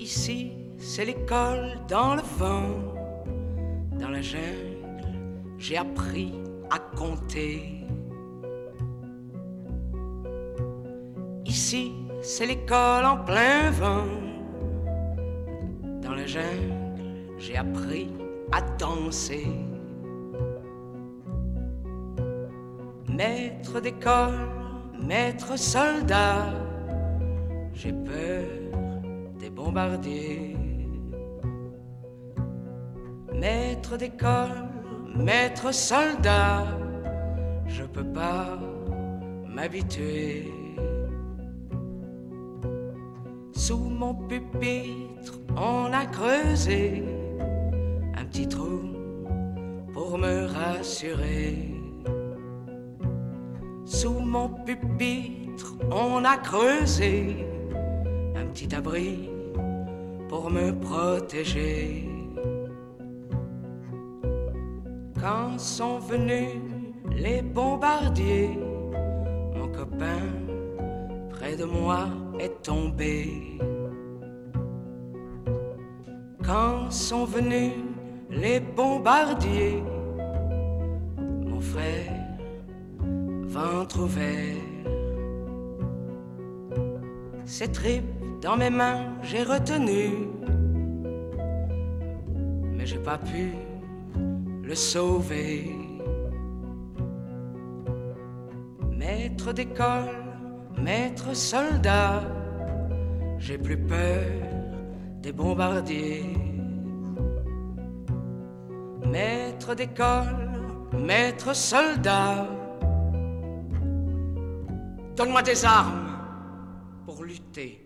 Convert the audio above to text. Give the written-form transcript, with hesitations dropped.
Ici, c'est l'école dans le vent. Dans la jungle, j'ai appris à compter. Ici, c'est l'école en plein vent. Dans la jungle, j'ai appris à danser. Maître d'école, maître soldat, j'ai peur des bombardiers. Maître d'école, maître soldat, je peux pas m'habituer. Sous mon pupitre, on a creusé un petit trou pour me rassurer. Sous mon pupitre, on a creusé un petit abri pour me protéger. Quand sont venus les bombardiers, mon copain près de moi est tombé. Quand sont venus les bombardiers, mon frère, ventre ouvert. Ses tripes dans mes mains j'ai retenu, mais j'ai pas pu le sauver. Maître d'école, maître soldat, j'ai plus peur des bombardiers. Maître d'école, maître soldat, donne-moi des armes pour lutter.